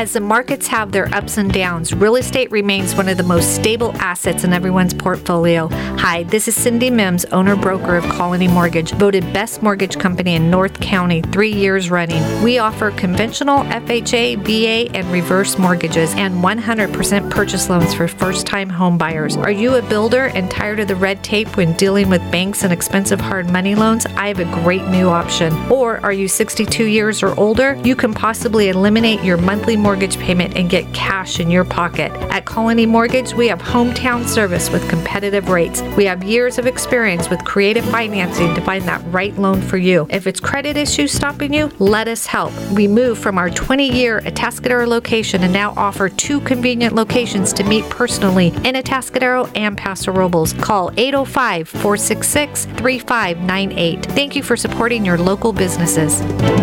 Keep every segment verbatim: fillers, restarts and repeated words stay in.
As the markets have their ups and downs, real estate remains one of the most stable assets in everyone's portfolio. Hi, this is Cindy Mims, owner-broker of Colony Mortgage, voted best mortgage company in North County three years running. We offer conventional F H A, V A, and reverse mortgages and one hundred percent purchase loans for first-time home buyers. Are you a builder and tired of the red tape when dealing with banks and expensive hard money loans? I have a great new option. Or are you sixty-two years or older? You can possibly eliminate your monthly mortgage payment and get cash in your pocket. At Colony Mortgage, we have hometown service with competitive rates. We have years of experience with creative financing to find that right loan for you. If it's credit issues stopping you, let us help. We moved from our twenty-year Atascadero location and now offer two convenient locations to meet personally in Atascadero and Paso Robles. Call eight oh five, four six six, three five nine eight. Thank you for supporting your local businesses.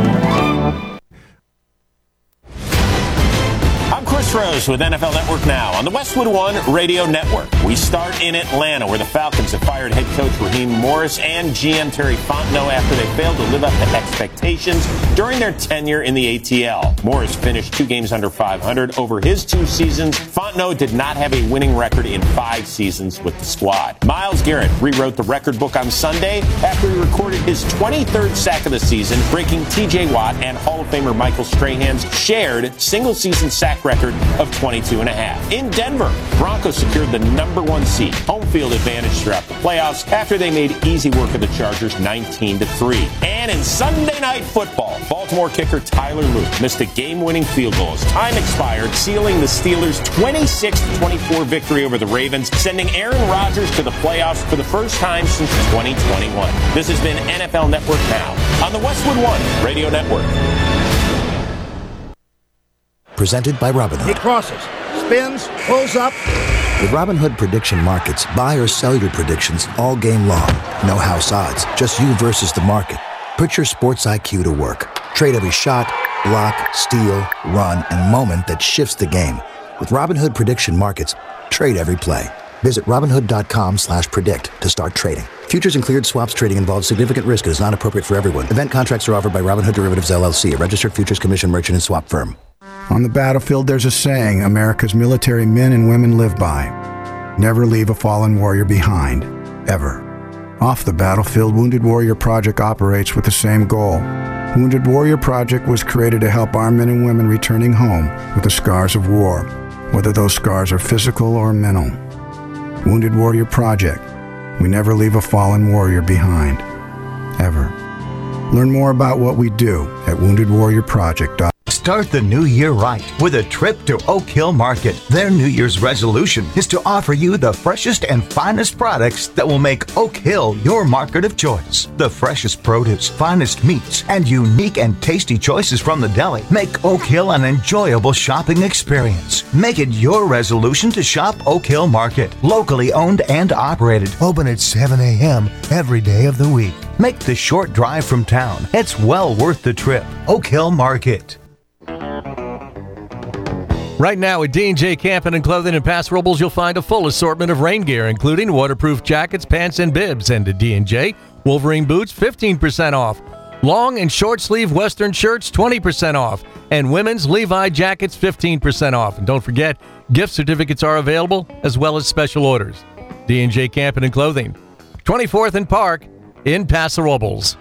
Chris Rose with N F L Network Now on the Westwood One Radio Network. We start in Atlanta, where the Falcons have fired head coach Raheem Morris and G M Terry Fontenot after they failed to live up to expectations during their tenure in the A T L. Morris finished two games under five hundred over his two seasons. Fontenot did not have a winning record in five seasons with the squad. Myles Garrett rewrote the record book on Sunday after he recorded his twenty-third sack of the season, breaking T J Watt and Hall of Famer Michael Strahan's shared single-season sack record of twenty-two and a half. In Denver, Broncos secured the number one seed, home field advantage throughout the playoffs after they made easy work of the Chargers nineteen to three. And in Sunday Night Football, Baltimore kicker Tyler Luke missed a game-winning field goal as time expired, sealing the Steelers' twenty-six to twenty-four victory over the Ravens, sending Aaron Rodgers to the playoffs for the first time since twenty twenty-one. This has been N F L Network Now on the Westwood One Radio Network. Presented by Robinhood. He crosses, spins, pulls up. With Robinhood Prediction Markets, buy or sell your predictions all game long. No house odds, just you versus the market. Put your sports I Q to work. Trade every shot, block, steal, run, and moment that shifts the game. With Robinhood Prediction Markets, trade every play. Visit Robinhood.com slash predict to start trading. Futures and cleared swaps trading involves significant risk and is not appropriate for everyone. Event contracts are offered by Robinhood Derivatives, L L C, a registered futures commission merchant and swap firm. On the battlefield, there's a saying America's military men and women live by. Never leave a fallen warrior behind, ever. Off the battlefield, Wounded Warrior Project operates with the same goal. Wounded Warrior Project was created to help our men and women returning home with the scars of war, whether those scars are physical or mental. Wounded Warrior Project. We never leave a fallen warrior behind, ever. Learn more about what we do at wounded warrior project dot com. Start the new year right with a trip to Oak Hill Market. Their New Year's resolution is to offer you the freshest and finest products that will make Oak Hill your market of choice. The freshest produce, finest meats, and unique and tasty choices from the deli make Oak Hill an enjoyable shopping experience. Make it your resolution to shop Oak Hill Market. Locally owned and operated. Open at seven a.m. every day of the week. Make the short drive from town. It's well worth the trip. Oak Hill Market. Right now at D and J Camping and Clothing in Paso Robles, you'll find a full assortment of rain gear, including waterproof jackets, pants, and bibs. And at D and J, Wolverine boots, fifteen percent off. Long and short sleeve Western shirts, twenty percent off. And women's Levi jackets, fifteen percent off. And don't forget, gift certificates are available, as well as special orders. D and J Camping and Clothing, twenty-fourth and Park in Paso Robles.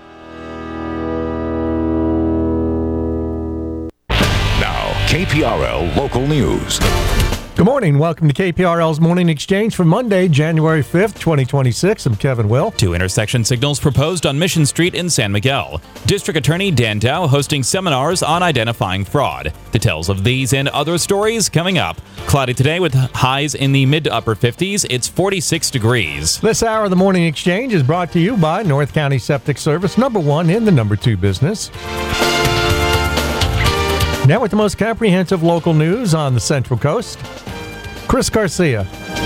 K P R L Local News. Good morning. Welcome to K P R L's Morning Exchange for Monday, January fifth, twenty twenty-six. I'm Kevin Will. Two intersection signals proposed on Mission Street in San Miguel. District Attorney Dan Dow hosting seminars on identifying fraud. Details of these and other stories coming up. Cloudy today with highs in the mid to upper fifties. It's forty-six degrees. This hour of the Morning Exchange is brought to you by North County Septic Service, number one in the number two business. Now with the most comprehensive local news on the Central Coast, Chris Garcia.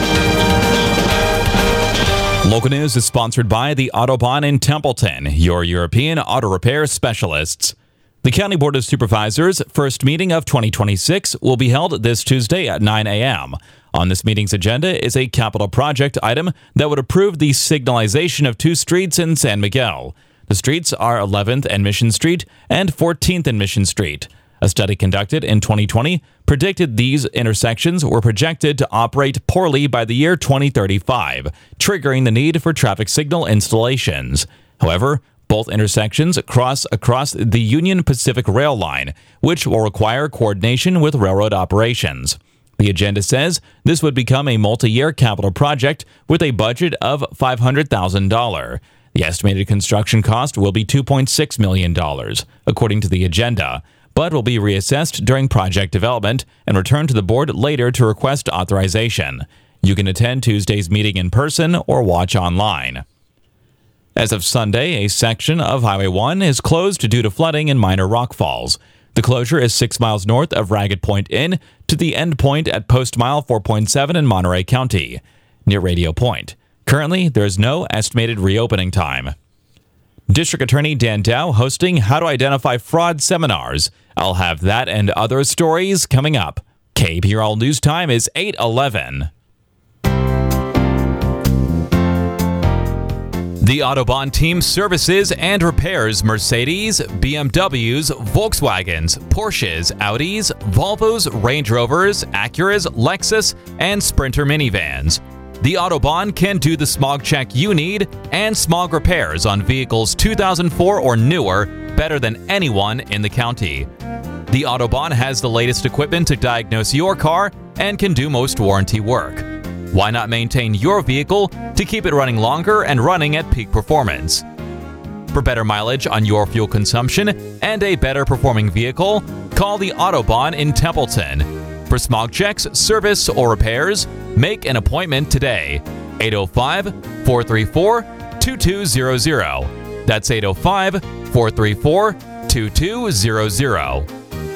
Local news is sponsored by the Autobahn in Templeton, your European auto repair specialists. The County Board of Supervisors' first meeting of twenty twenty-six will be held this Tuesday at nine a.m. On this meeting's agenda is a capital project item that would approve the signalization of two streets in San Miguel. The streets are eleventh and Mission Street and fourteenth and Mission Street. A study conducted in twenty twenty predicted these intersections were projected to operate poorly by the year twenty thirty-five, triggering the need for traffic signal installations. However, both intersections cross across the Union Pacific Rail line, which will require coordination with railroad operations. The agenda says this would become a multi-year capital project with a budget of five hundred thousand dollars. The estimated construction cost will be two point six million dollars, according to the agenda, but will be reassessed during project development and returned to the board later to request authorization. You can attend Tuesday's meeting in person or watch online. As of Sunday, a section of Highway one is closed due to flooding and minor rock falls. The closure is six miles north of Ragged Point Inn to the end point at Post Mile four point seven in Monterey County, near Radio Point. Currently, there is no estimated reopening time. District Attorney Dan Dow hosting How to Identify Fraud seminars. I'll have that and other stories coming up. K P R L News Time is eight eleven. The Autobahn team services and repairs Mercedes, B M Ws, Volkswagens, Porsches, Audis, Volvos, Range Rovers, Acuras, Lexus, and Sprinter minivans. The Autobahn can do the smog check you need and smog repairs on vehicles two thousand four or newer better than anyone in the county. The Autobahn has the latest equipment to diagnose your car and can do most warranty work. Why not maintain your vehicle to keep it running longer and running at peak performance? For better mileage on your fuel consumption and a better performing vehicle, call the Autobahn in Templeton. For smog checks, service, or repairs, make an appointment today. eight oh five, four three four, two two zero zero. That's eight oh five, four three four, two two zero zero.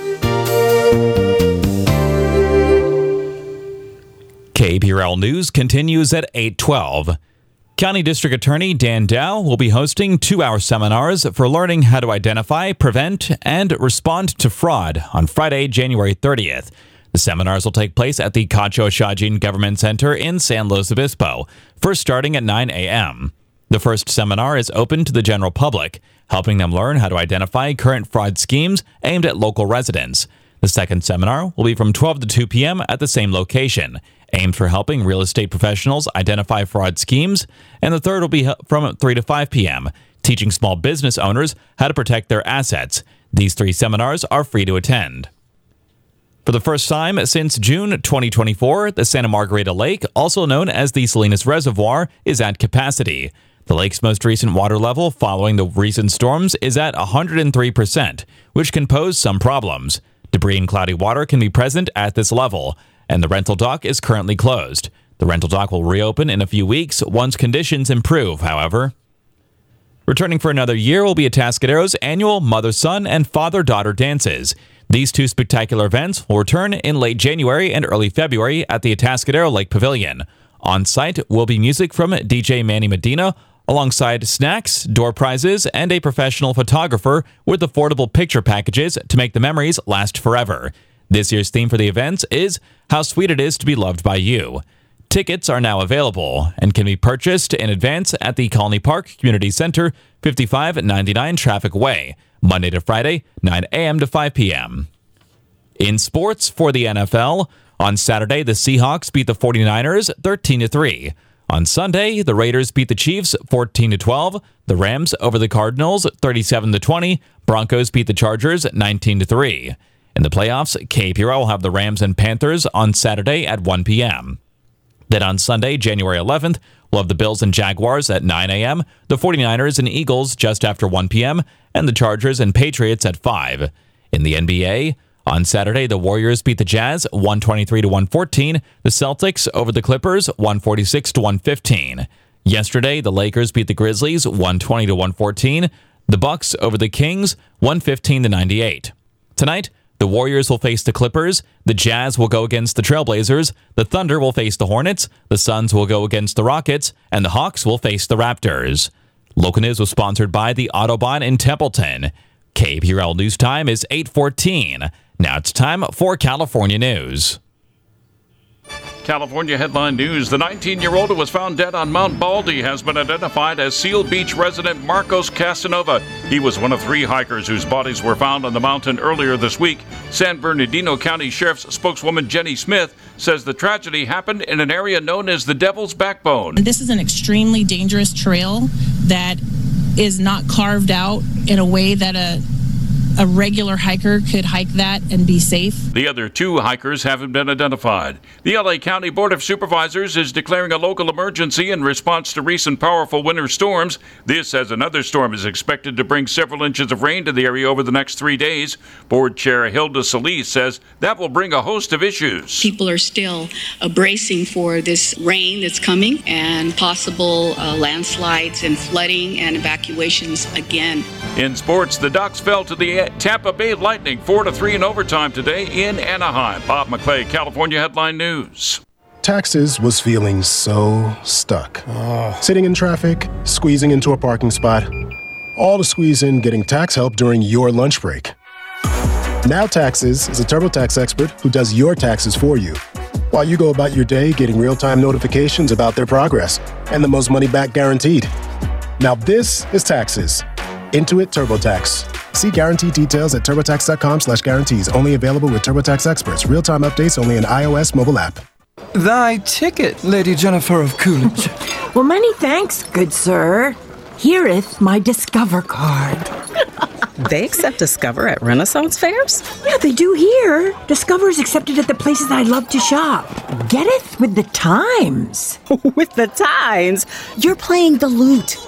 K P R L News continues at eight twelve. County District Attorney Dan Dow will be hosting two-hour seminars for learning how to identify, prevent, and respond to fraud on Friday, January thirtieth. The seminars will take place at the Cacho Shajin Government Center in San Luis Obispo, first starting at nine a.m. The first seminar is open to the general public, helping them learn how to identify current fraud schemes aimed at local residents. The second seminar will be from twelve to two p.m. at the same location, aimed for helping real estate professionals identify fraud schemes, and the third will be from three to five p.m., teaching small business owners how to protect their assets. These three seminars are free to attend. For the first time since June twenty twenty-four, the Santa Margarita Lake, also known as the Salinas Reservoir, is at capacity. The lake's most recent water level following the recent storms is at one hundred three percent, which can pose some problems. Debris and cloudy water can be present at this level, and the rental dock is currently closed. The rental dock will reopen in a few weeks once conditions improve, however. Returning for another year will be Atascadero's annual Mother-Son and Father-Daughter dances. These two spectacular events will return in late January and early February at the Atascadero Lake Pavilion. On site will be music from D J Manny Medina, alongside snacks, door prizes, and a professional photographer with affordable picture packages to make the memories last forever. This year's theme for the events is How Sweet It Is to Be Loved by You. Tickets are now available and can be purchased in advance at the Colony Park Community Center, fifty-five ninety-nine Traffic Way, Monday to Friday, nine a.m. to five p.m. In sports for the N F L, on Saturday, the Seahawks beat the forty-niners thirteen to three. On Sunday, the Raiders beat the Chiefs fourteen to twelve, the Rams over the Cardinals thirty-seven to twenty, Broncos beat the Chargers nineteen to three. In the playoffs, K P R L will have the Rams and Panthers on Saturday at one p.m. Then on Sunday, January eleventh, we'll have the Bills and Jaguars at nine a.m., the forty-niners and Eagles just after one p.m., and the Chargers and Patriots at five. In the N B A, on Saturday, the Warriors beat the Jazz one twenty-three to one fourteen, the Celtics over the Clippers one forty-six to one fifteen. Yesterday, the Lakers beat the Grizzlies one twenty to one fourteen, the Bucks over the Kings one fifteen to ninety-eight. Tonight, the Warriors will face the Clippers, the Jazz will go against the Trailblazers, the Thunder will face the Hornets, the Suns will go against the Rockets, and the Hawks will face the Raptors. Local News was sponsored by the Autobahn in Templeton. K P R L News Time is eight fourteen. Now it's time for California News. California Headline News. The nineteen-year-old who was found dead on Mount Baldy has been identified as Seal Beach resident Marcos Casanova. He was one of three hikers whose bodies were found on the mountain earlier this week. San Bernardino County Sheriff's spokeswoman Jenny Smith says the tragedy happened in an area known as the Devil's Backbone. This is an extremely dangerous trail that is not carved out in a way that a A regular hiker could hike that and be safe. The other two hikers haven't been identified. The L A County Board of Supervisors is declaring a local emergency in response to recent powerful winter storms. This as another storm is expected to bring several inches of rain to the area over the next three days. Board Chair Hilda Solis says that will bring a host of issues. People are still uh, bracing for this rain that's coming and possible uh, landslides and flooding and evacuations again. In sports, the Ducks fell to the Tampa Bay Lightning four to three in overtime today in Anaheim. Bob McClay, California Headline News. Taxes was feeling so stuck. Oh. Sitting in traffic, squeezing into a parking spot, all to squeeze in getting tax help during your lunch break. Now Taxes is a TurboTax expert who does your taxes for you, while you go about your day getting real-time notifications about their progress and the most money back guaranteed. Now this is Taxes. Intuit TurboTax. See guarantee details at TurboTax.com slash guarantees. Only available with TurboTax experts. Real-time updates only in iOS mobile app. Thy ticket, Lady Jennifer of Coolidge. Well, many thanks, good sir. Hereeth my Discover card. They accept Discover at Renaissance fairs? Yeah, they do here. Discover is accepted at the places I love to shop. Getteth with the times. With the times? You're playing the lute.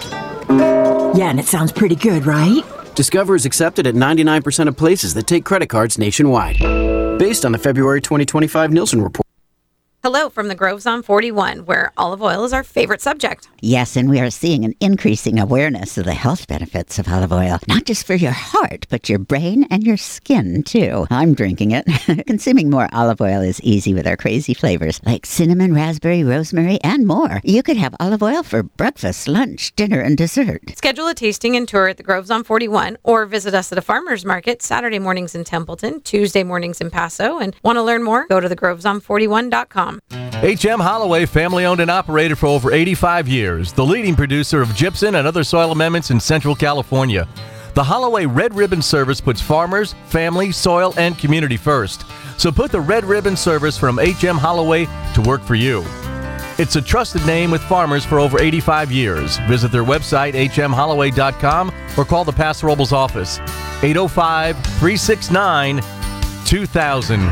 Yeah, and it sounds pretty good, right? Discover is accepted at ninety-nine percent of places that take credit cards nationwide. Based on the February twenty twenty-five Nielsen report. Hello from the Groves on forty-one, where olive oil is our favorite subject. Yes, and we are seeing an increasing awareness of the health benefits of olive oil, not just for your heart, but your brain and your skin, too. I'm drinking it. Consuming more olive oil is easy with our crazy flavors, like cinnamon, raspberry, rosemary, and more. You could have olive oil for breakfast, lunch, dinner, and dessert. Schedule a tasting and tour at the Groves on forty-one, or visit us at a farmer's market Saturday mornings in Templeton, Tuesday mornings in Paso. And want to learn more? Go to the groves on forty-one dot com. H M Holloway, family owned and operated for over eighty-five years, the leading producer of gypsum and other soil amendments in Central California. The Holloway Red Ribbon Service puts farmers, family, soil, and community first. So put the Red Ribbon Service from H M Holloway to work for you. It's a trusted name with farmers for over eighty-five years. Visit their website, h m holloway dot com, or call the Paso Robles office, eight oh five, three six nine, two thousand.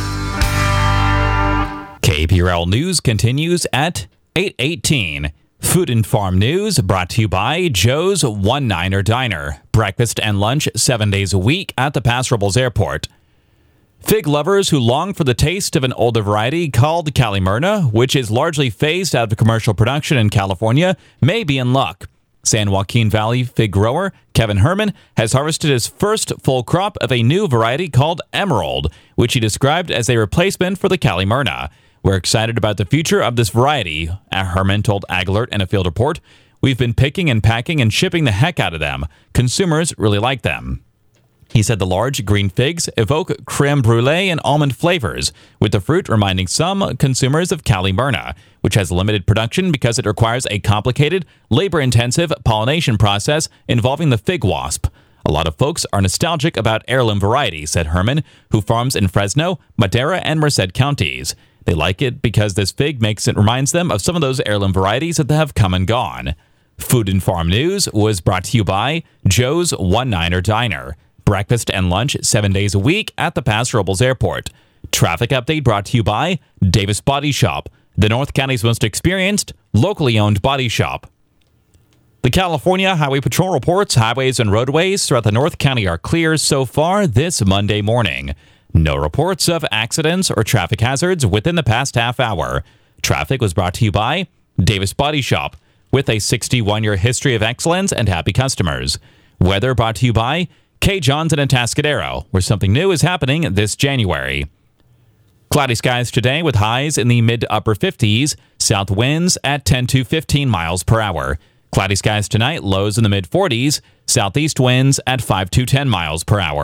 K P R L News continues at eight eighteen. Food and Farm News brought to you by Joe's One Niner Diner. Breakfast and lunch seven days a week at the Paso Robles Airport. Fig lovers who long for the taste of an older variety called Cali Myrna, which is largely phased out of commercial production in California, may be in luck. San Joaquin Valley fig grower Kevin Herman has harvested his first full crop of a new variety called Emerald, which he described as a replacement for the Cali Myrna. We're excited about the future of this variety, Herman told Ag Alert in a field report. We've been picking and packing and shipping the heck out of them. Consumers really like them. He said the large green figs evoke creme brulee and almond flavors, with the fruit reminding some consumers of Cali Myrna, which has limited production because it requires a complicated, labor-intensive pollination process involving the fig wasp. A lot of folks are nostalgic about heirloom varieties, said Herman, who farms in Fresno, Madera, and Merced counties. They like it because this fig makes it reminds them of some of those heirloom varieties that have come and gone. Food and Farm News was brought to you by Joe's One Niner Diner. Breakfast and lunch seven days a week at the Paso Robles Airport. Traffic update brought to you by Davis Body Shop, the North County's most experienced, locally owned body shop. The California Highway Patrol reports highways and roadways throughout the North County are clear so far this Monday morning. No reports of accidents or traffic hazards within the past half hour. Traffic was brought to you by Davis Body Shop, with a sixty-one-year history of excellence and happy customers. Weather brought to you by K. John's in Atascadero, where something new is happening this January. Cloudy skies today with highs in the mid to upper fifties, south winds at ten to fifteen miles per hour. Cloudy skies tonight, lows in the mid forties, southeast winds at five to ten miles per hour.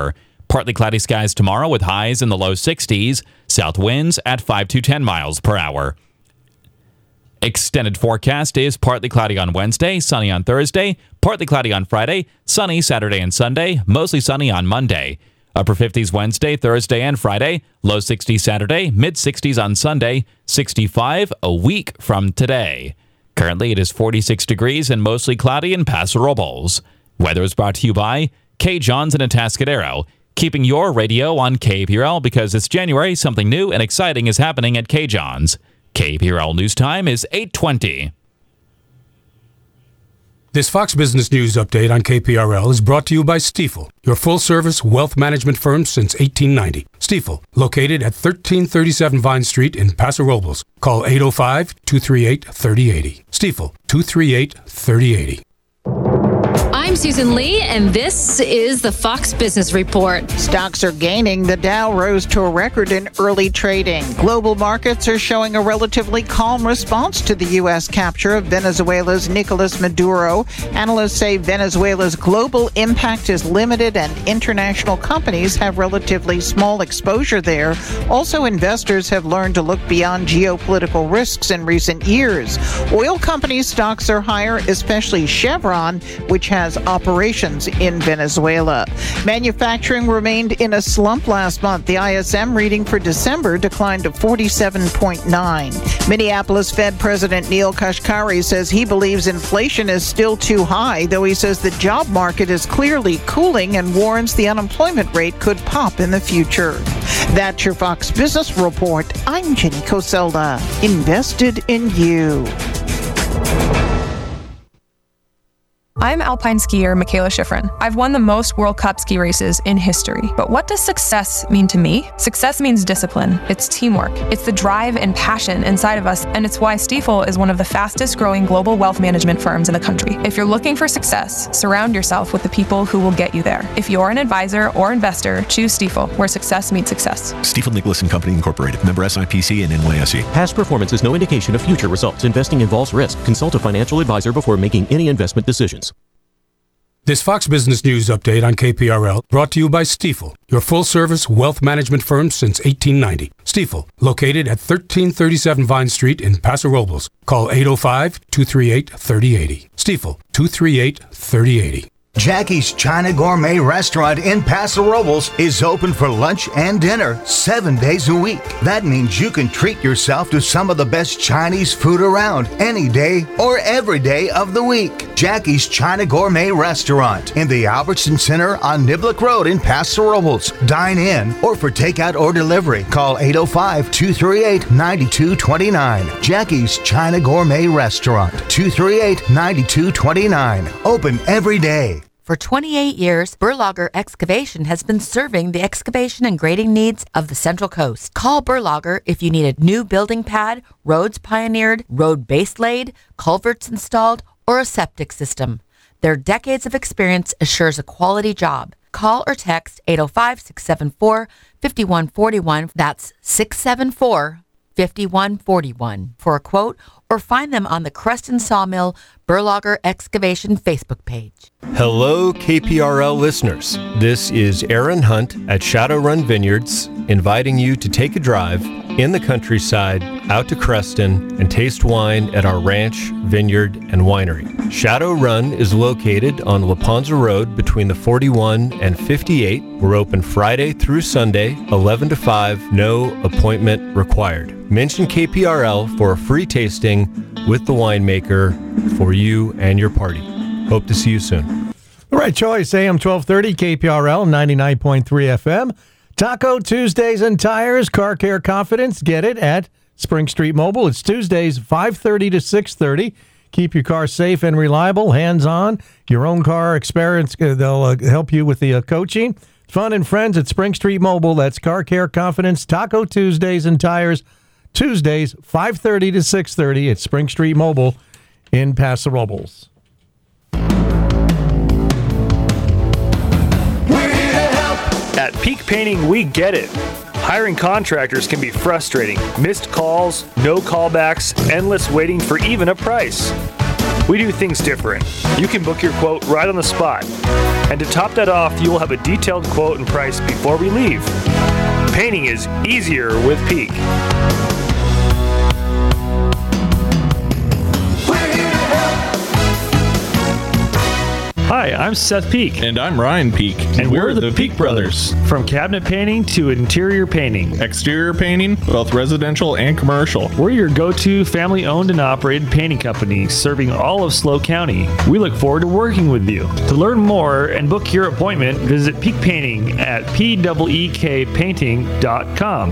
Partly cloudy skies tomorrow with highs in the low sixties. South winds at five to ten miles per hour. Extended forecast is partly cloudy on Wednesday, sunny on Thursday, partly cloudy on Friday, sunny Saturday and Sunday, mostly sunny on Monday. Upper fifties Wednesday, Thursday, and Friday, low sixties Saturday, mid sixties on Sunday, sixty-five a week from today. Currently, it is forty-six degrees and mostly cloudy in Paso Robles. Weather is brought to you by K. Johns in Atascadero, keeping your radio on K P R L because it's January, something new and exciting is happening at K. Johns. K P R L News Time is eight twenty. This Fox Business News update on K P R L is brought to you by Stifel, your full-service wealth management firm since eighteen ninety. Stifel, located at thirteen thirty-seven Vine Street in Paso Robles. Call eight oh five, two three eight, three oh eight oh. Stifel, two three eight, three oh eight oh. I'm Susan Lee, and this is the Fox Business Report. Stocks are gaining. The Dow rose to a record in early trading. Global markets are showing a relatively calm response to the U S capture of Venezuela's Nicolas Maduro. Analysts say Venezuela's global impact is limited and international companies have relatively small exposure there. Also, investors have learned to look beyond geopolitical risks in recent years. Oil company stocks are higher, especially Chevron, which has operations in Venezuela. Manufacturing remained in a slump last month. The I S M reading for December declined to forty-seven point nine. Minneapolis Fed President Neil Kashkari says he believes inflation is still too high, though he says the job market is clearly cooling and warns the unemployment rate could pop in the future. That's your Fox Business Report. I'm Jenny Coselda. Invested in you. I'm alpine skier Michaela Schifrin. I've won the most World Cup ski races in history. But what does success mean to me? Success means discipline. It's teamwork. It's the drive and passion inside of us, and it's why Stifel is one of the fastest growing global wealth management firms in the country. If you're looking for success, surround yourself with the people who will get you there. If you're an advisor or investor, choose Stifel, where success meets success. Stifel Nicholas and Company Incorporated. Member S I P C and N Y S E. Past performance is no indication of future results. Investing involves risk. Consult a financial advisor before making any investment decisions. This Fox Business News update on K P R L brought to you by Stifel, your full-service wealth management firm since eighteen ninety. Stifel, located at thirteen thirty-seven Vine Street in Paso Robles. Call eight oh five, two three eight, three oh eight oh. Stifel, two three eight, three oh eight oh. Jackie's China Gourmet Restaurant in Paso Robles is open for lunch and dinner seven days a week. That means you can treat yourself to some of the best Chinese food around any day or every day of the week. Jackie's China Gourmet Restaurant in the Albertson Center on Niblick Road in Paso Robles. Dine in or for takeout or delivery. Call eight oh five, two three eight, nine two two nine. Jackie's China Gourmet Restaurant, two three eight, nine two two nine. Open every day. For twenty-eight years, Berlager Excavation has been serving the excavation and grading needs of the Central Coast. Call Berlager if you need a new building pad, roads pioneered, road base laid, culverts installed, or a septic system. Their decades of experience assures a quality job. Call or text eight oh five, six seven four, five one four one. That's six seven four, five one four one for a quote, or find them on the Creston Sawmill Berlager Excavation Facebook page. Hello, K P R L listeners. This is Aaron Hunt at Shadowrun Vineyards, inviting you to take a drive in the countryside out to Creston and taste wine at our ranch, vineyard, and winery. Shadowrun is located on La Ponza Road between the forty-one and fifty-eight. We're open Friday through Sunday, eleven to five, no appointment required. Mention K P R L for a free tasting with the winemaker for you and your party. Hope to see you soon. All right, choice, A M twelve thirty, K P R L, ninety-nine point three F M. Taco Tuesdays and Tires, Car Care Confidence. Get it at Spring Street Mobile. It's Tuesdays, five thirty to six thirty. Keep your car safe and reliable, hands-on. Your own car experience, uh, they'll uh, help you with the uh, coaching. Fun and friends at Spring Street Mobile. That's Car Care Confidence, Taco Tuesdays and Tires. Tuesdays, five thirty to six thirty at Spring Street Mobile in Paso Robles. At Peak Painting, we get it. Hiring contractors can be frustrating. Missed calls, no callbacks, endless waiting for even a price. We do things different. You can book your quote right on the spot. And to top that off, you will have a detailed quote and price before we leave. Painting is easier with Peak. Hi, I'm Seth Peak. And I'm Ryan Peak. And we're, we're the, the Peak Brothers. From cabinet painting to interior painting. Exterior painting, both residential and commercial. We're your go-to family-owned and operated painting company serving all of SLO County. We look forward to working with you. To learn more and book your appointment, visit Peak Painting at p e e k painting dot com.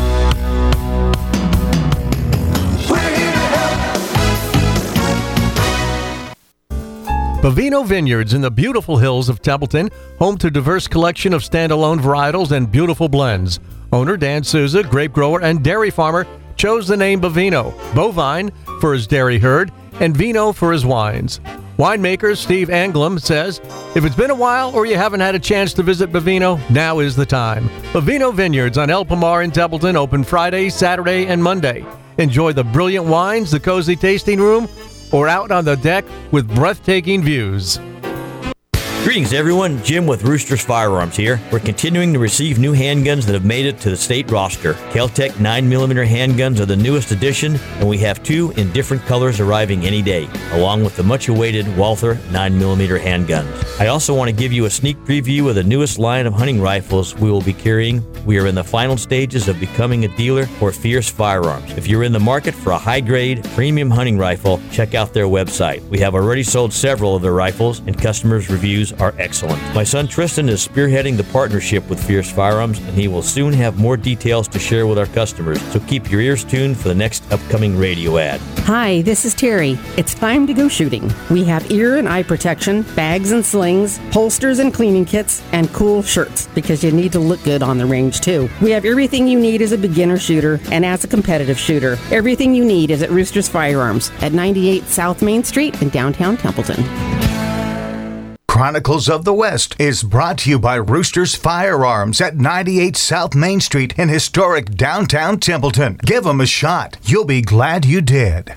Bovino Vineyards in the beautiful hills of Templeton, home to a diverse collection of standalone varietals and beautiful blends. Owner Dan Souza, grape grower and dairy farmer, chose the name Bovino, bovine for his dairy herd, and vino for his wines. Winemaker Steve Anglem says, if it's been a while or you haven't had a chance to visit Bovino, now is the time. Bovino Vineyards on El Pomar in Templeton, open Friday, Saturday, and Monday. Enjoy the brilliant wines, the cozy tasting room, or out on the deck with breathtaking views. Greetings, everyone. Jim with Roosters Firearms here. We're continuing to receive new handguns that have made it to the state roster. Kel-Tec nine millimeter handguns are the newest addition, and we have two in different colors arriving any day, along with the much-awaited Walther nine millimeter handguns. I also want to give you a sneak preview of the newest line of hunting rifles we will be carrying. We are in the final stages of becoming a dealer for Fierce Firearms. If you're in the market for a high-grade, premium hunting rifle, check out their website. We have already sold several of their rifles, and customers' reviews are excellent. My son Tristan is spearheading the partnership with Fierce Firearms, and he will soon have more details to share with our customers, so keep your ears tuned for the next upcoming radio ad. Hi, this is Terry. It's time to go shooting. We have ear and eye protection, bags and slings, holsters and cleaning kits, and cool shirts, because you need to look good on the range too. We have everything you need as a beginner shooter and as a competitive shooter. Everything you need is at Roosters Firearms at ninety-eight South Main Street in downtown Templeton. Chronicles of the West is brought to you by Roosters Firearms at ninety-eight South Main Street in historic downtown Templeton. Give them a shot. You'll be glad you did.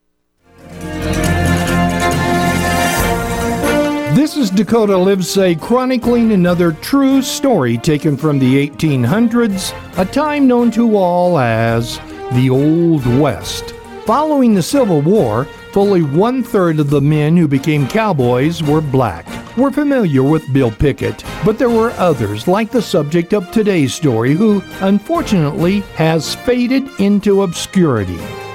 This is Dakota Livesay chronicling another true story taken from the eighteen hundreds, a time known to all as the Old West. Following the Civil War, fully one-third of the men who became cowboys were black. We're familiar with Bill Pickett, but there were others, like the subject of today's story, who, unfortunately, has faded into obscurity.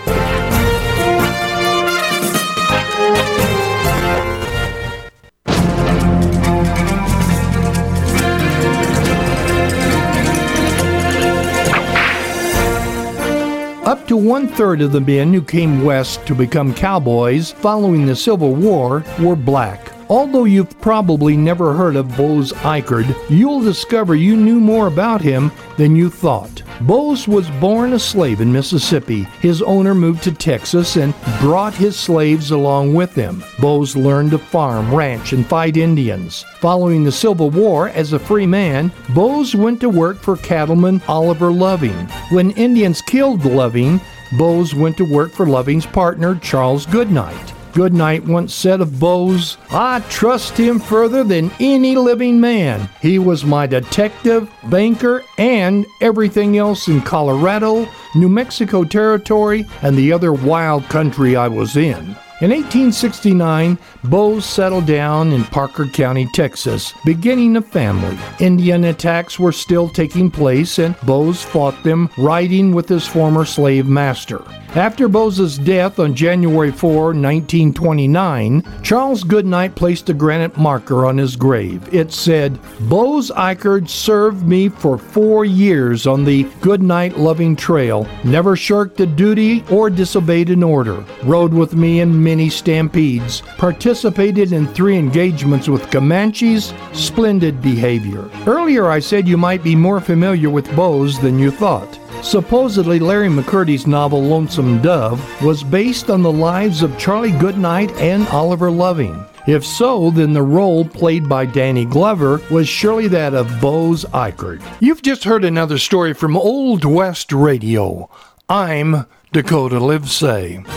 Up to one-third of the men who came west to become cowboys following the Civil War were black. Although you've probably never heard of Bose Ikard, you'll discover you knew more about him than you thought. Bose was born a slave in Mississippi. His owner moved to Texas and brought his slaves along with him. Bose learned to farm, ranch, and fight Indians. Following the Civil War, as a free man, Bose went to work for cattleman Oliver Loving. When Indians killed Loving, Bose went to work for Loving's partner, Charles Goodnight. Goodnight once said of Bose, "I trust him further than any living man. He was my detective, banker, and everything else in Colorado, New Mexico Territory, and the other wild country I was in." In eighteen sixty-nine, Bose settled down in Parker County, Texas, beginning a family. Indian attacks were still taking place, and Bose fought them, riding with his former slave master. After Bose's death on January fourth, nineteen twenty-nine, Charles Goodnight placed a granite marker on his grave. It said, "Bose Ikard served me for four years on the Goodnight Loving Trail, never shirked a duty or disobeyed an order, rode with me in many stampedes, participated in three engagements with Comanches, splendid behavior." Earlier I said you might be more familiar with Bose than you thought. Supposedly, Larry McCurdy's novel Lonesome Dove was based on the lives of Charlie Goodnight and Oliver Loving. If so, then the role played by Danny Glover was surely that of Bose Ikard. You've just heard another story from Old West Radio. I'm Dakota Livesay.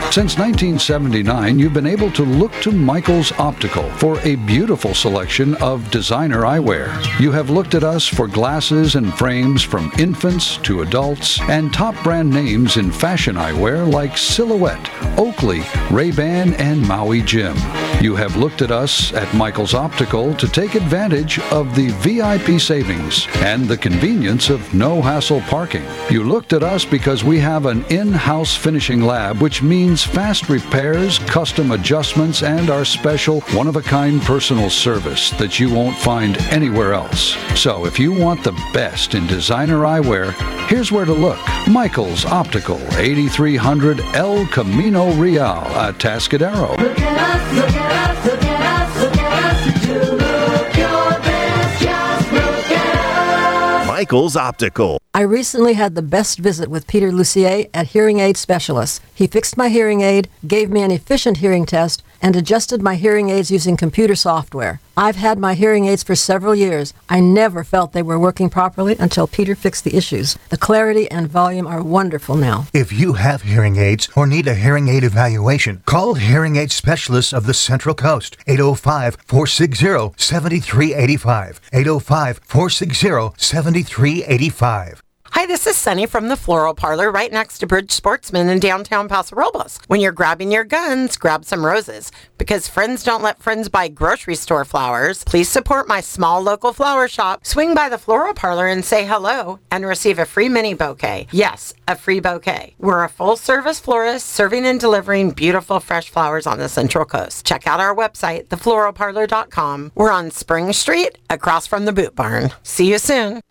Since nineteen seventy-nine, you've been able to look to Michaels Optical for a beautiful selection of designer eyewear. You have looked at us for glasses and frames from infants to adults and top brand names in fashion eyewear like Silhouette, Oakley, Ray-Ban, and Maui Jim. You have looked at us at Michaels Optical to take advantage of the V I P savings and the convenience of no-hassle parking. You looked at us because we have an in-house finishing lab, which means fast repairs, custom adjustments, and our special one-of-a-kind personal service that you won't find anywhere else. So if you want the best in designer eyewear, here's where to look. Michaels Optical, eighty-three hundred El Camino Real at Tascadero. Look at us, look at us, look at us, look at us. You look your best, just look at us. Michaels Optical. I recently had the best visit with Peter Lucier at Hearing Aid Specialists. He fixed my hearing aid, gave me an efficient hearing test, and adjusted my hearing aids using computer software. I've had my hearing aids for several years. I never felt they were working properly until Peter fixed the issues. The clarity and volume are wonderful now. If you have hearing aids or need a hearing aid evaluation, call Hearing Aid Specialists of the Central Coast, eight oh five, four six zero, seven three eight five, eight oh five, four six zero, seven three eight five. Hi, this is Sunny from the Floral Parlor right next to Bridge Sportsman in downtown Paso Robles. When you're grabbing your guns, grab some roses. Because friends don't let friends buy grocery store flowers, please support my small local flower shop. Swing by the Floral Parlor and say hello and receive a free mini bouquet. Yes, a free bouquet. We're a full-service florist serving and delivering beautiful fresh flowers on the Central Coast. Check out our website, the floral parlor dot com. We're on Spring Street, across from the Boot Barn. See you soon.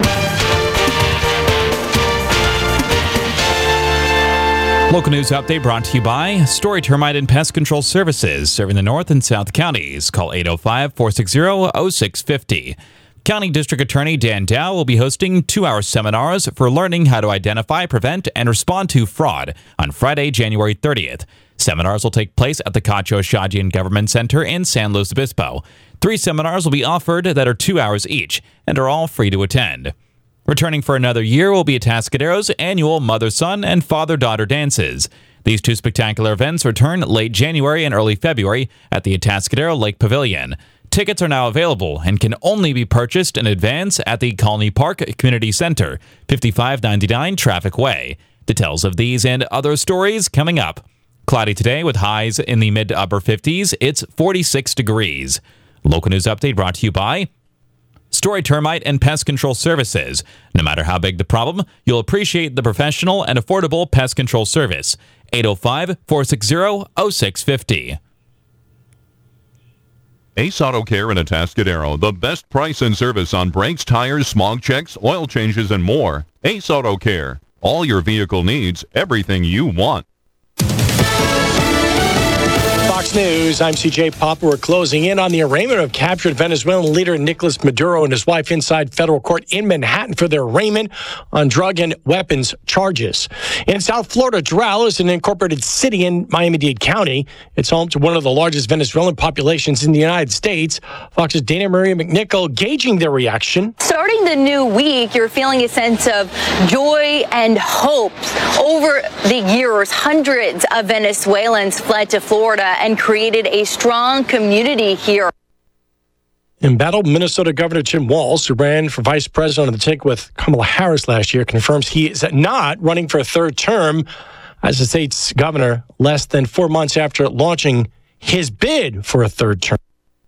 Local news update brought to you by Story Termite and Pest Control Services, serving the North and South counties. Call eight oh five, four six zero, oh six five oh. County District Attorney Dan Dow will be hosting two-hour seminars for learning how to identify, prevent, and respond to fraud on Friday, January thirtieth. Seminars will take place at the Cacho Shajian Government Center in San Luis Obispo. Three seminars will be offered that are two hours each and are all free to attend. Returning for another year will be Atascadero's annual Mother-Son and Father-Daughter Dances. These two spectacular events return late January and early February at the Atascadero Lake Pavilion. Tickets are now available and can only be purchased in advance at the Colony Park Community Center, fifty-five ninety-nine Traffic Way. Details of these and other stories coming up. Cloudy today with highs in the mid to upper fifties. It's forty-six degrees. Local news update brought to you by Story Termite and Pest Control Services. No matter how big the problem, you'll appreciate the professional and affordable pest control service. eight oh five, four six zero, oh six five oh. Ace Auto Care in Atascadero. The best price and service on brakes, tires, smog checks, oil changes, and more. Ace Auto Care. All your vehicle needs, everything you want. Fox News, I'm C J Pop. We're closing in on the arraignment of captured Venezuelan leader Nicolas Maduro and his wife inside federal court in Manhattan for their arraignment on drug and weapons charges. In South Florida, Doral is an incorporated city in Miami-Dade County. It's home to one of the largest Venezuelan populations in the United States. Fox's Dana Maria McNichol gauging their reaction. Starting the new week, you're feeling a sense of joy and hope. Over the years, hundreds of Venezuelans fled to Florida and created a strong community here. Embattled Minnesota Governor Tim Walz, who ran for vice president on the ticket with Kamala Harris last year, confirms he is not running for a third term as the state's governor less than four months after launching his bid for a third term.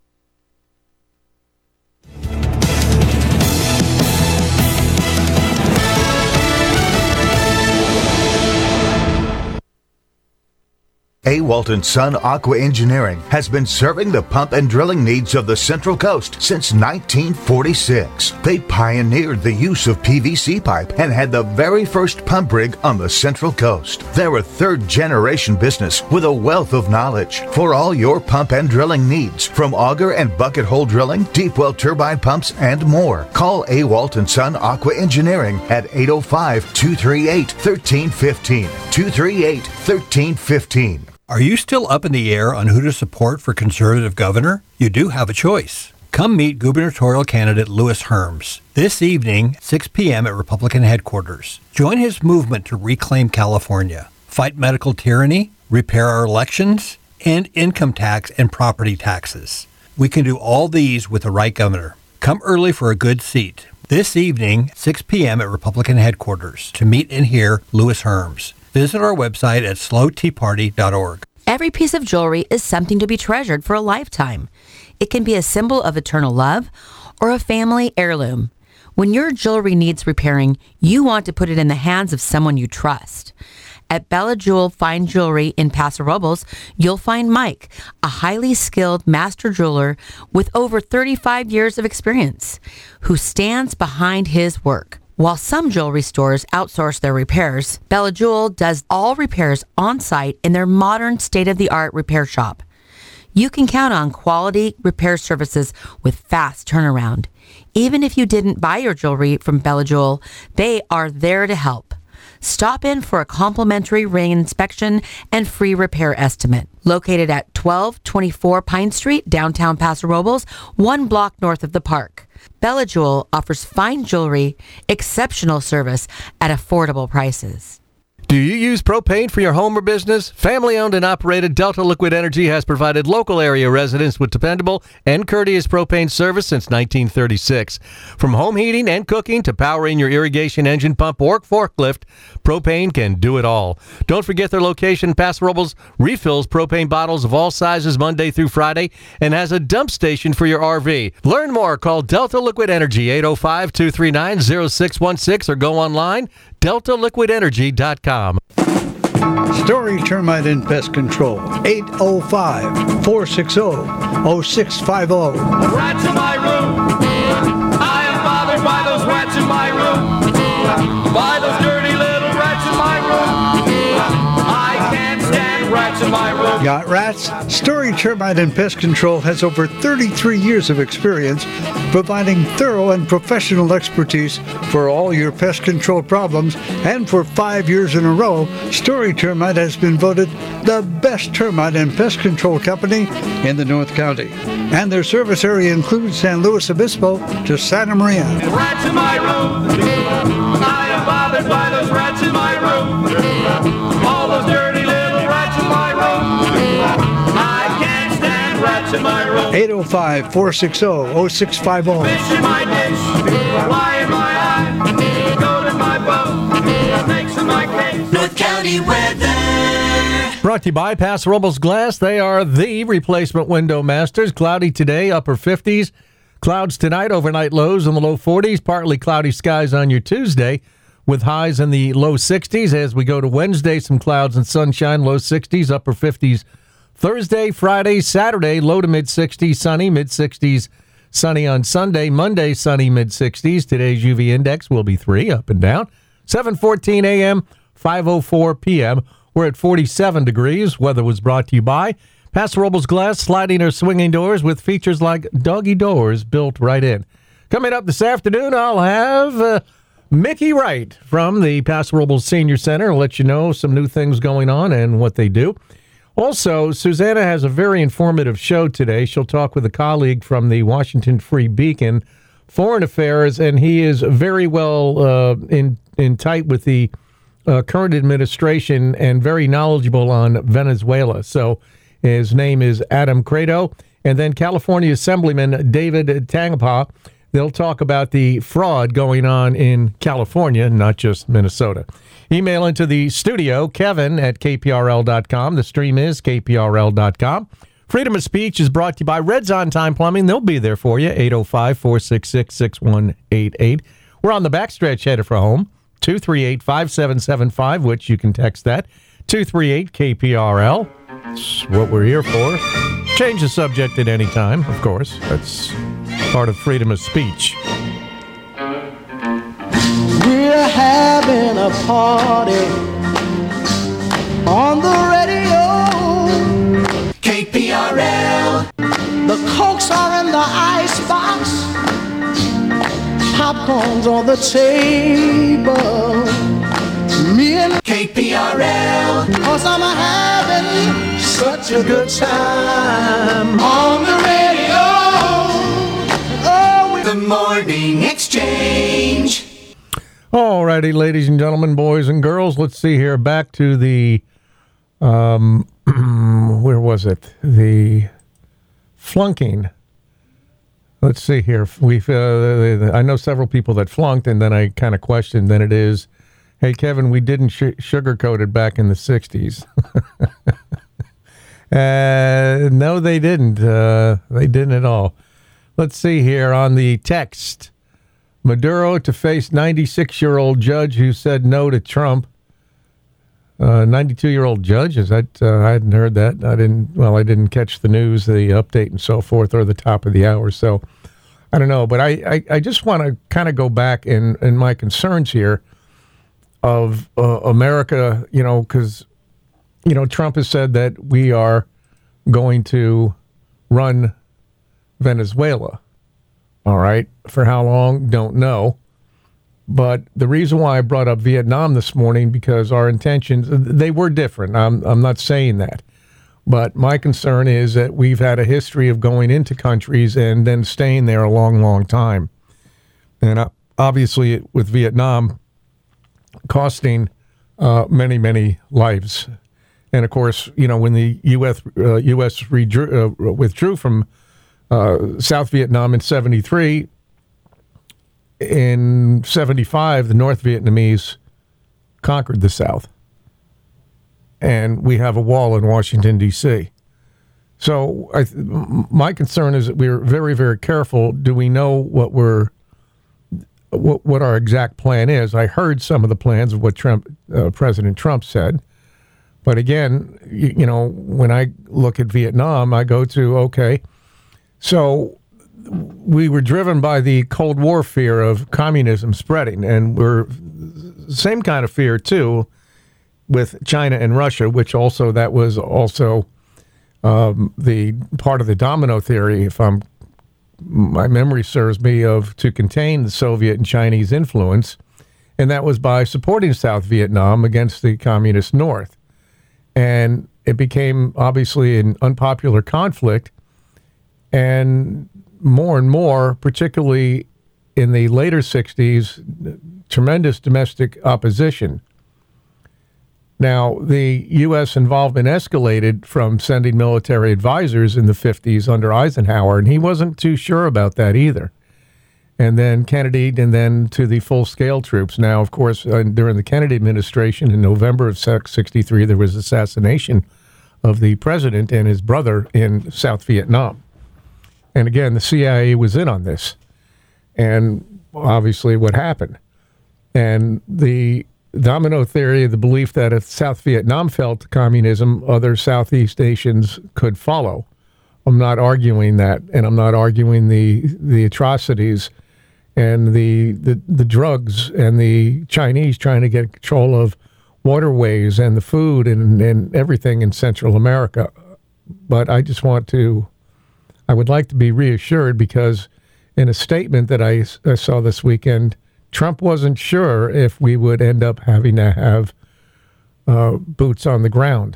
A. Walton Son Aqua Engineering has been serving the pump and drilling needs of the Central Coast since nineteen forty-six. They pioneered the use of P V C pipe and had the very first pump rig on the Central Coast. They're a third-generation business with a wealth of knowledge for all your pump and drilling needs, from auger and bucket hole drilling, deep well turbine pumps, and more. Call A. Walton Son Aqua Engineering at eight oh five, two three eight, one three one five, two three eight, one three one five. Are you still up in the air on who to support for conservative governor? You do have a choice. Come meet gubernatorial candidate Louis Herms this evening, six p.m. at Republican headquarters. Join his movement to reclaim California, fight medical tyranny, repair our elections, and income tax and property taxes. We can do all these with the right governor. Come early for a good seat. This evening, six p.m. at Republican headquarters to meet and hear Louis Herms. Visit our website at slow tea party dot org. Every piece of jewelry is something to be treasured for a lifetime. It can be a symbol of eternal love or a family heirloom. When your jewelry needs repairing, you want to put it in the hands of someone you trust. At Bella Jewel Fine Jewelry in Paso Robles, you'll find Mike, a highly skilled master jeweler with over thirty-five years of experience, who stands behind his work. While some jewelry stores outsource their repairs, Bella Jewel does all repairs on site in their modern state-of-the-art repair shop. You can count on quality repair services with fast turnaround. Even if you didn't buy your jewelry from Bella Jewel, they are there to help. Stop in for a complimentary ring inspection and free repair estimate. Located at twelve twenty-four Pine Street, downtown Paso Robles, one block north of the park. Bella Jewel offers fine jewelry, exceptional service at affordable prices. Do you use propane for your home or business? Family-owned and operated Delta Liquid Energy has provided local area residents with dependable and courteous propane service since nineteen thirty-six. From home heating and cooking to powering your irrigation engine pump or forklift, propane can do it all. Don't forget their location. Paso Robles refills propane bottles of all sizes Monday through Friday and has a dump station for your R V. Learn more. Call Delta Liquid Energy, eight oh five, two three nine, oh six one six, or go online, delta liquid energy dot com. Story Termite and Pest Control, eight oh five, four six zero, oh six five zero. Rats in my room. I am bothered by those rats in my room. By those dirty little rats in my room. I can't stand rats in my room. Got rats? Story Termite and Pest Control has over thirty-three years of experience providing thorough and professional expertise for all your pest control problems, and for five years in a row, Story Termite has been voted the best termite and pest control company in the North County. And their service area includes San Luis Obispo to Santa Maria. Rats in my room. I am bothered by those rats in my room. All those dirty little rats in my room. I can't stand rats in my room. eight oh five, four six zero, oh six five zero. Fish in my dish, fly in my eye, goat in my boat, snakes in my case. North County weather. Brought to you by Paso Robles Glass. They are the replacement window masters. Cloudy today, upper fifties. Clouds tonight, overnight lows in the low forties. Partly cloudy skies on your Tuesday with highs in the low sixties. As we go to Wednesday, some clouds and sunshine, low sixties, upper fifties. Thursday, Friday, Saturday, low to mid-sixties, sunny, mid-sixties, sunny on Sunday. Monday, sunny, mid-sixties. Today's U V index will be three, up and down. seven fourteen a.m., five oh four p.m. We're at forty-seven degrees. Weather was brought to you by Paso Robles Glass, sliding or swinging doors with features like doggy doors built right in. Coming up this afternoon, I'll have uh, Mickey Wright from the Paso Robles Senior Center. I'll let you know some new things going on and what they do. Also, Susanna has a very informative show today. She'll talk with a colleague from the Washington Free Beacon, Foreign Affairs, and he is very well uh, in, in tight with the uh, current administration and very knowledgeable on Venezuela. So his name is Adam Credo. And then California Assemblyman David Tangapa. They'll talk about the fraud going on in California, not just Minnesota. Email into the studio, Kevin at K P R L dot com. The stream is K P R L dot com. Freedom of Speech is brought to you by Red's On Time Plumbing. They'll be there for you, eight oh five, four six six, six one eight eight. We're on the backstretch headed for home, two three eight, five seven seven five, which you can text that, two three eight K P R L. That's what we're here for. Change the subject at any time, of course. That's part of freedom of speech. We're having a party on the radio. K P R L. The Cokes are in the icebox. Popcorn's on the table. Me and K P R L. Cause I'm having such a good time on the radio. Oh, with the Morning Exchange. All righty, ladies and gentlemen, boys and girls, let's see here. Back to the Um, where was it? The flunking. Let's see here. We've uh, I know several people that flunked, and then I kind of questioned. Then it is, hey Kevin, we didn't sh- sugarcoat it back in the sixties. uh, no, they didn't. Uh, they didn't at all. Let's see here on the text. Maduro to face ninety-six-year-old judge who said no to Trump. Uh, ninety-two-year-old judge? Is that? Uh, I hadn't heard that. I didn't. Well, I didn't catch the news, the update, and so forth, or the top of the hour. So I don't know. But I, I, I just want to kind of go back in, in my concerns here of uh, America. You know, because you know Trump has said that we are going to run Venezuela. All right, for how long? Don't know. But the reason why I brought up Vietnam this morning, because our intentions, they were different. I'm I'm not saying that. But my concern is that we've had a history of going into countries and then staying there a long, long time. And uh, obviously with Vietnam costing uh, many, many lives. And of course, you know, when the U S uh, U S redrew, uh, withdrew from uh, South Vietnam in seventy-three, in seventy-five, the North Vietnamese conquered the South. And we have a wall in Washington, D C So I, my concern is that we're very, very careful. Do we know what we're, what, what our exact plan is? I heard some of the plans of what Trump, uh, President Trump said. But again, you, you know, when I look at Vietnam, I go to, okay, so we were driven by the Cold War fear of communism spreading, and we're same kind of fear too with China and Russia, which also that was also um, the part of the domino theory, if I'm my memory serves me, of to contain the Soviet and Chinese influence, and that was by supporting South Vietnam against the communist North, and it became obviously an unpopular conflict, and more and more, particularly in the later sixties, tremendous domestic opposition. Now, the U S involvement escalated from sending military advisors in the fifties under Eisenhower, and he wasn't too sure about that either. And then Kennedy, and then to the full-scale troops. Now, of course, uh, during the Kennedy administration in November of sixty-three, there was assassination of the president and his brother in South Vietnam. And again, the C I A was in on this. And obviously what happened. And the domino theory, the belief that if South Vietnam fell to communism, other Southeast nations could follow. I'm not arguing that, and I'm not arguing the the atrocities and the the, the drugs and the Chinese trying to get control of waterways and the food and, and everything in Central America. But I just want to I would like to be reassured, because in a statement that I, I saw this weekend, Trump wasn't sure if we would end up having to have uh, boots on the ground.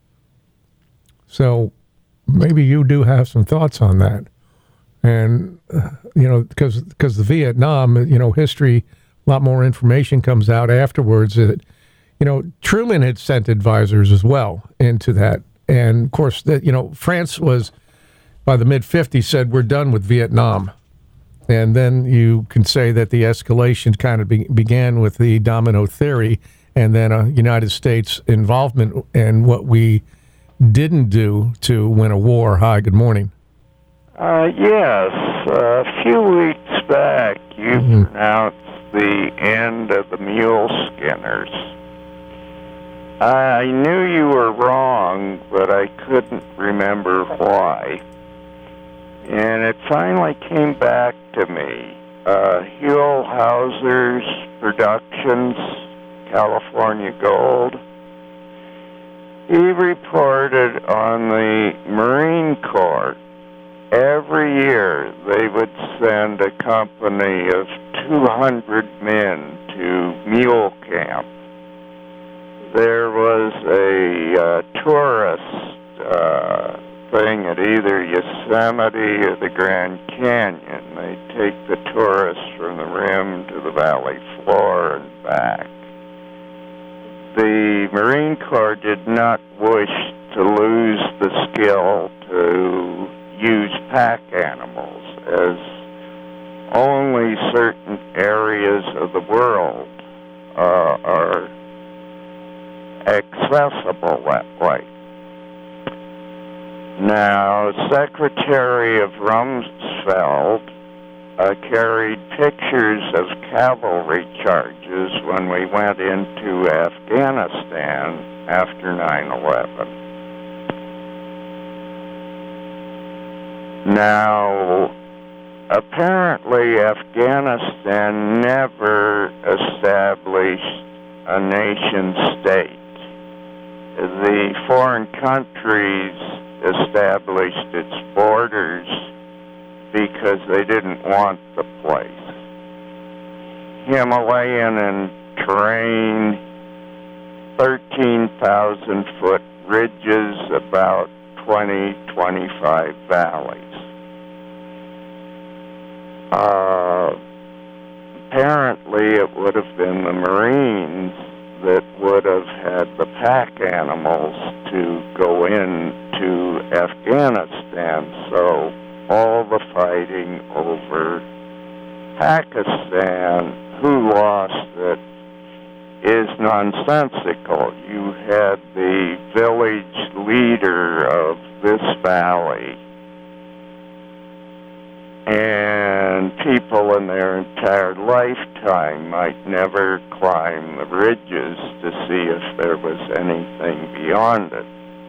So maybe you do have some thoughts on that. And, uh, you know, because because the Vietnam, you know, history, a lot more information comes out afterwards that, you know, Truman had sent advisors as well into that. And, of course, that you know, France was, by the mid-fifties, said, we're done with Vietnam. And then you can say that the escalation kind of be, began with the domino theory, and then a United States involvement and what we didn't do to win a war. Hi, good morning. Uh, yes. Uh, a few weeks back, you mm-hmm. pronounced the end of the mule skinners. I knew you were wrong, but I couldn't remember why. And it finally came back to me. Uh, Huell Hauser's Productions, California Gold. He reported on the Marine Corps. Every year they would send a company of two hundred men to mule camp. There was a uh, tourist uh, thing at either Yosemite or the Grand Canyon. They take the tourists from the rim to the valley floor and back. the Marine Corps did not wish to lose the skill to use pack animals, as only certain areas of the world uh, are accessible that way. Now, Secretary of Rumsfeld uh, carried pictures of cavalry charges when we went into Afghanistan after nine eleven. Now, apparently Afghanistan never established a nation state. The foreign countries established its borders because they didn't want the place. Himalayan and terrain, thirteen thousand foot ridges, about twenty, twenty-five valleys. Uh, apparently it would have been the Marines that would have had the pack animals to go into Afghanistan, so all the fighting over Pakistan, who lost it, is nonsensical. You had the village leader of this valley, and people in their entire lifetime might never climb the ridges to see if there was anything beyond it.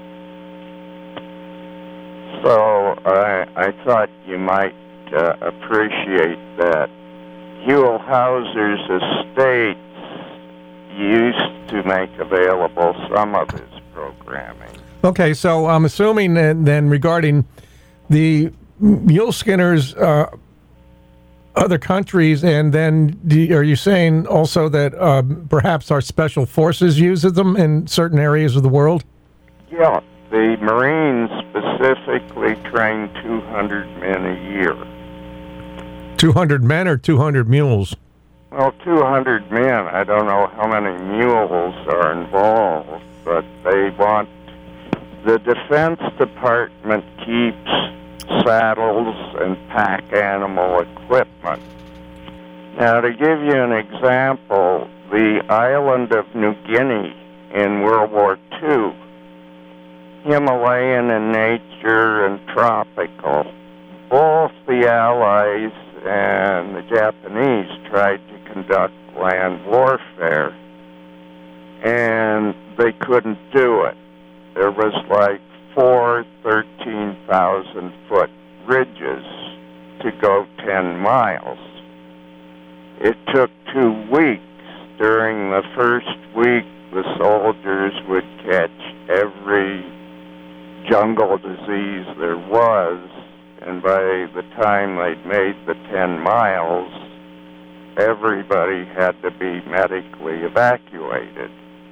So I, I thought you might uh, appreciate that. Huell Hauser's estates used to make available some of his programming. Okay, so I'm assuming that then regarding the mule skinners, uh, other countries, and then do, are you saying also that uh, perhaps our special forces uses them in certain areas of the world? Yeah, the Marines specifically train two hundred men a year. two hundred men or two hundred mules? Well, two hundred men. I don't know how many mules are involved, but they want... The Defense Department keeps saddles and pack animal equipment. Now, to give you an example, the island of New Guinea in World War Two, Himalayan in nature and tropical, both the Allies and the Japanese tried to conduct land warfare, and they couldn't do it. There was like four thirteen thousand foot ridges to go ten miles. It took two weeks. During the first week, the soldiers would catch every jungle disease there was, and by the time they'd made the ten miles, everybody had to be medically evacuated.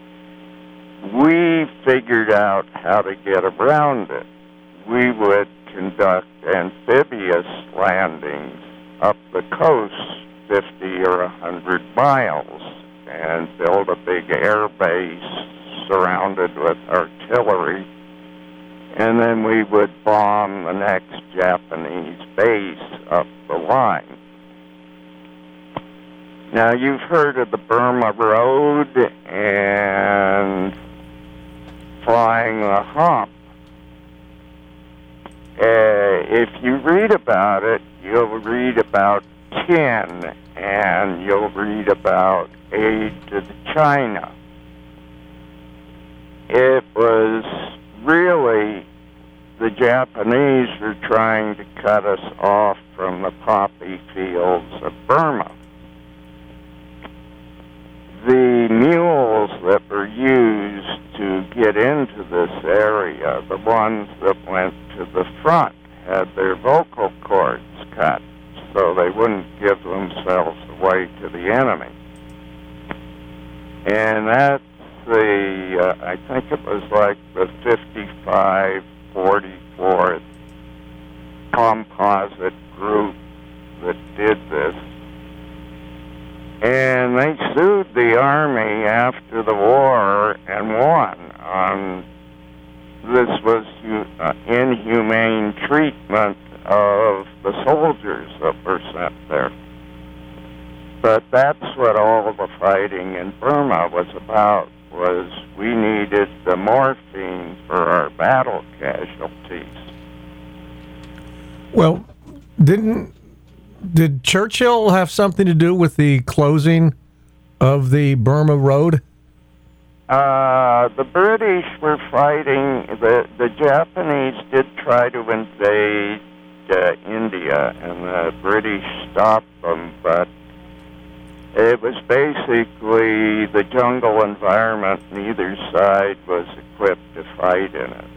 We figured out how to get around it. We would conduct amphibious landings up the coast fifty or one hundred miles and build a big air base surrounded with artillery, and then we would bomb the next Japanese base up the line. Now, you've heard of the Burma Road and flying the hump. Uh, if you read about it, you'll read about tin, and you'll read about aid to China. It was really the Japanese were trying to cut us off from the poppy fields of Burma. The mules that were used to get into this area, the ones that went to the front, had their vocal cords cut so they wouldn't give themselves away to the enemy. And that's the, uh, I think it was like the fifty-five forty-fourth composite group that did this. And they sued the Army after the war hu- uh, inhumane treatment of the soldiers that were sent there. But that's what all of the fighting in Burma was about, was we needed the morphine for our battle casualties. Well, didn't did Churchill have something to do with the closing of the Burma Road? Uh, the British were fighting, the, the Japanese did try to invade uh, India, and the British stopped them, but it was basically the jungle environment. Neither side was equipped to fight in it.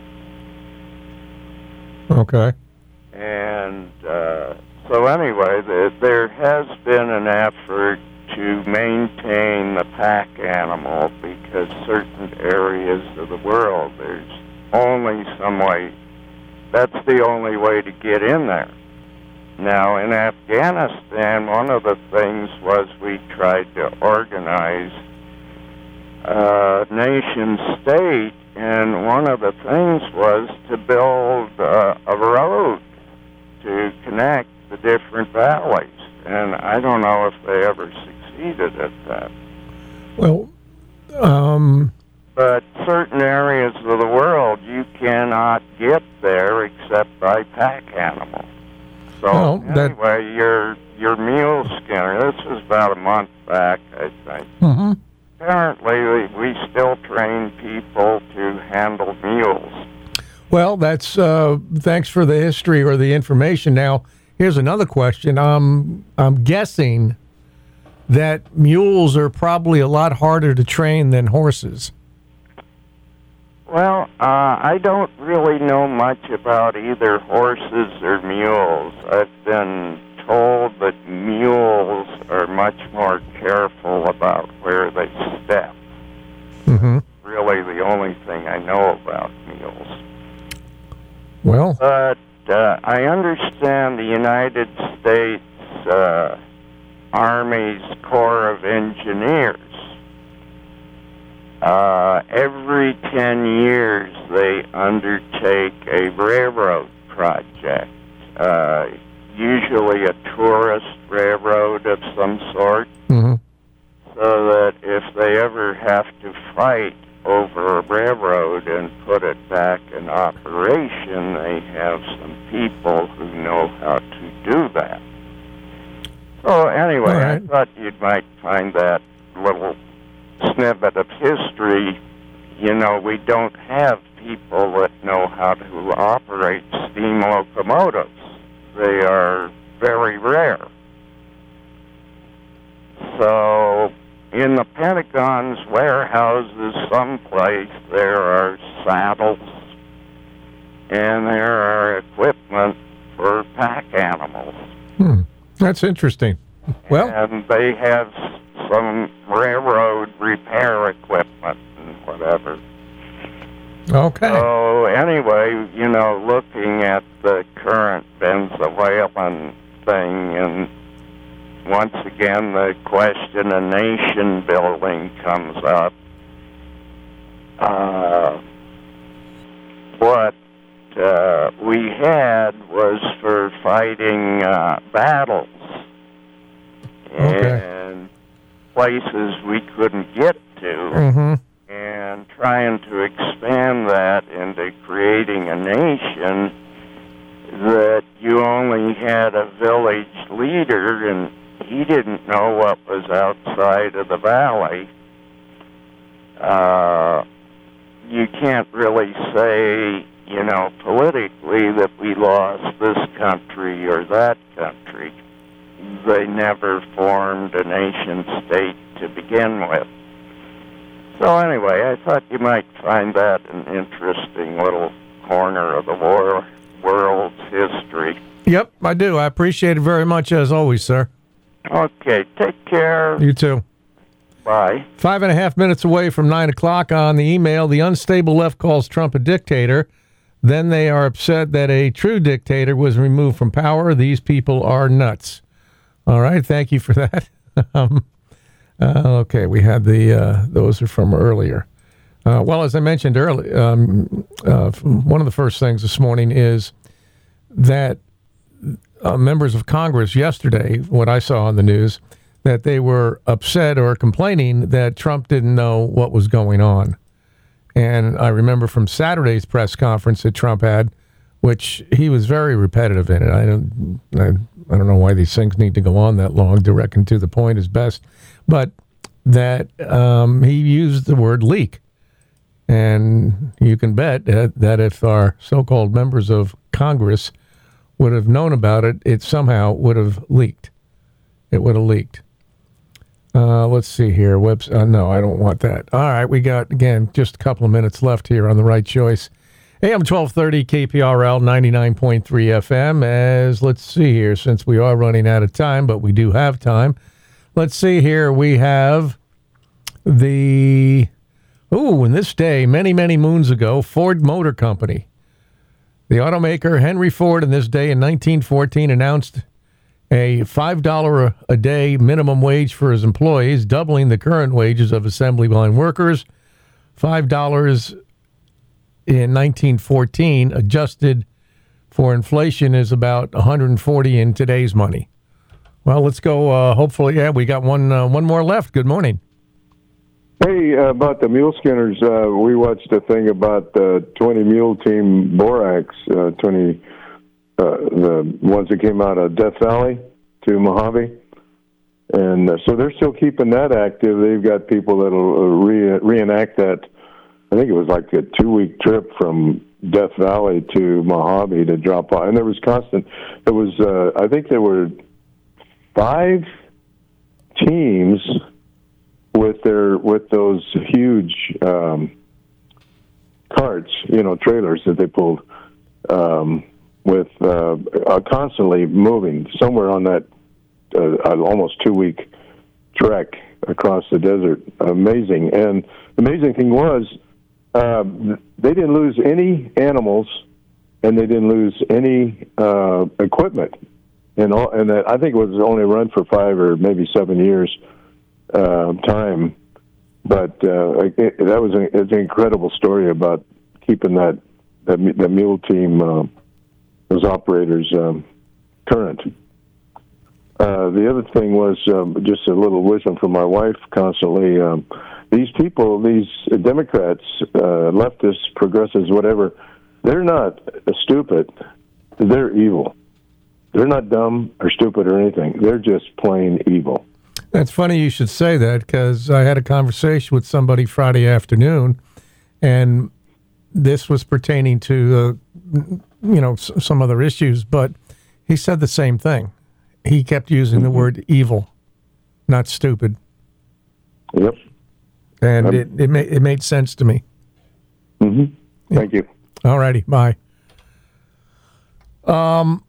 Okay. And uh, so anyway, the, there has been an effort to maintain the pack animal because certain areas of the world, there's only some way, that's the only way to get in there. Now, in Afghanistan, one of the things was we tried to organize a nation state, and one of the things was to build uh, a road to connect the different valleys. And I don't know if they ever succeeded at that. Well, um... But certain areas of the world, you cannot get there except by pack animal. So well, that... anyway, your your mule skinner, this was about a month back, I think. Mm-hmm. Apparently, we, we still train people to handle mules. Well, that's uh, thanks for the history or the information. Now, here's another question. Um, I'm guessing that mules are probably a lot harder to train than horses. Well, uh, I don't really know much about either horses or mules. I've been told that mules are much more careful about where they step. Mm-hmm. Really the only thing I know about mules. Well, But uh, I understand the United States uh, Army's Corps of Engineers, uh, every ten years they undertake a railroad project, uh, usually a tourist railroad of some sort, mm-hmm. so that if they ever have to fight over a railroad and put it back in operation, they have some people who know how to do that. So anyway, right. I thought you might find that little snippet of history. You know, we don't have people that know how to operate steam locomotives. They are very rare. So in the Pentagon's warehouses someplace, there are saddles and there are equipment for pack animals. Hmm. That's interesting. Well, and they have some railroad repair equipment and whatever. Okay. So anyway, you know, looking at the current Venezuelan thing, and once again the question of nation building comes up. Uh, what uh, we had was for fighting uh, battles okay. and places we couldn't get to, Mm-hmm. and trying to expand that into creating a nation that you only had a village leader, and he didn't know what was outside of the valley. Uh, you can't really say, you know, politically that we lost this country or that country. They never formed a nation state to begin with. So anyway, I thought you might find that an interesting little corner of the war, world's history. Yep, I do. I appreciate it very much, as always, sir. Okay, take care. You too. Bye. Five and a half minutes away from nine o'clock on the email, the unstable left calls Trump a dictator. Then they are upset that a true dictator was removed from power. These people are nuts. All right, thank you for that. um, uh, okay, we had the, uh, those are from earlier. Uh, well, as I mentioned earlier, um, uh, one of the first things this morning is that uh, members of Congress yesterday, what I saw on the news, that they were upset or complaining that Trump didn't know what was going on. And I remember from Saturday's press conference that Trump had, which he was very repetitive in it. I don't, I, I don't know why these things need to go on that long. Direct and to the point is best. But that um, he used the word leak. And you can bet that, that if our so-called members of Congress would have known about it, it somehow would have leaked. It would have leaked. Uh, let's see here. Webs- uh, no, I don't want that. All right, we got, again, just a couple of minutes left here on The Right Choice. A M twelve thirty, K P R L, ninety-nine point three F M. As, let's see here, since we are running out of time, but we do have time. Let's see here. We have the, ooh, in this day, many, many moons ago, Ford Motor Company. The automaker Henry Ford, in this day in nineteen fourteen, announced a five dollars a day minimum wage for his employees, doubling the current wages of assembly line workers. five dollars in nineteen fourteen, adjusted for inflation, is about one hundred forty in today's money. Well, let's go. Uh, hopefully, yeah, we got one uh, one more left. Good morning. Hey, uh, about the mule skinners, uh, we watched a thing about the twenty mule team Borax, uh, twenty, uh, the ones that came out of Death Valley to Mojave. And uh, so they're still keeping that active. They've got people that'll uh, re- reenact that. I think it was like a two-week trip from Death Valley to Mojave to drop off. And there was constant, there was, uh, I think there were five teams with their with those huge um, carts, you know, trailers that they pulled, um, with uh, uh, constantly moving somewhere on that uh, almost two-week trek across the desert. Amazing. And the amazing thing was uh, they didn't lose any animals, and they didn't lose any uh, equipment. And, all, and that, I think it was only run for five or maybe seven years. Uh, time, but uh, it, that was an, it's an incredible story about keeping that that, that mule team, uh, those operators, um, current. Uh, the other thing was um, just a little wisdom from my wife constantly. Um, these people, these Democrats, uh, leftists, progressives, whatever, they're not stupid. They're evil. They're not dumb or stupid or anything. They're just plain evil. That's funny you should say that, because I had a conversation with somebody Friday afternoon, and this was pertaining to, uh, you know, s- some other issues, but he said the same thing. He kept using mm-hmm. the word evil, not stupid. Yep. And um, it it, ma- it made sense to me. Mm-hmm. Thank you. All righty. Bye. Um...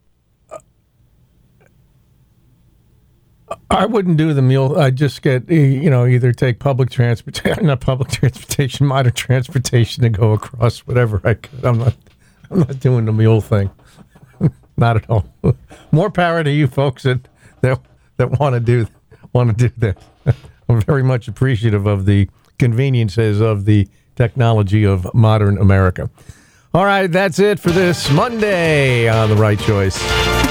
I wouldn't do the mule. I'd just get, you know, either take public transportation, not public transportation, modern transportation to go across whatever I could. I'm not, I'm not doing the mule thing. Not at all. More power to you folks that that, that want to do want to do that. I'm very much appreciative of the conveniences of the technology of modern America. All right, that's it for this Monday on The Right Choice.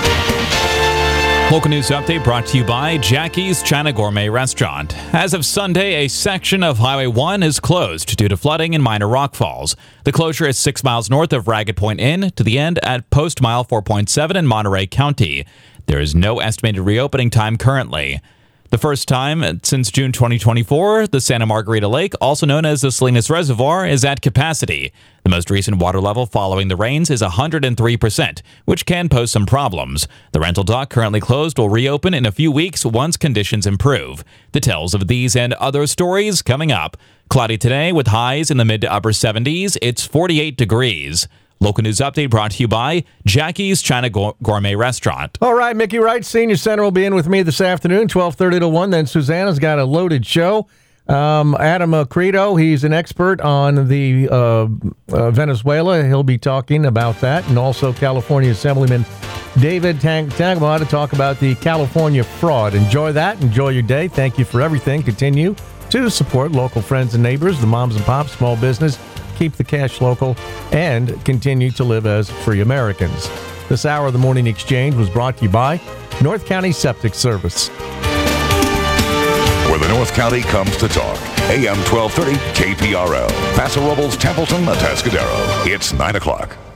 Local news update brought to you by Jackie's China Gourmet Restaurant. As of Sunday, a section of Highway one is closed due to flooding in minor rockfalls. The closure is six miles north of Ragged Point Inn to the end at Post Mile four point seven in Monterey County. There is no estimated reopening time currently. The first time since June twenty twenty-four, the Santa Margarita Lake, also known as the Salinas Reservoir, is at capacity. The most recent water level following the rains is one hundred three percent, which can pose some problems. The rental dock, currently closed, will reopen in a few weeks once conditions improve. Details of these and other stories coming up. Cloudy today with highs in the mid to upper seventies. It's forty-eight degrees. Local news update brought to you by Jackie's China Gourmet Restaurant. All right, Mickey Wright, Senior Center, will be in with me this afternoon, twelve thirty to one. Then Susanna's got a loaded show. Um, Adam Credo, he's an expert on the uh, uh, Venezuela. He'll be talking about that. And also California Assemblyman David Tang- Tangama to talk about the California fraud. Enjoy that. Enjoy your day. Thank you for everything. Continue to support local friends and neighbors, the moms and pops, small business, keep the cash local, and continue to live as free Americans. This hour of the Morning Exchange was brought to you by North County Septic Service. Where the North County comes to talk. A M twelve thirty K P R L. Paso Robles, Templeton, Atascadero. It's nine o'clock.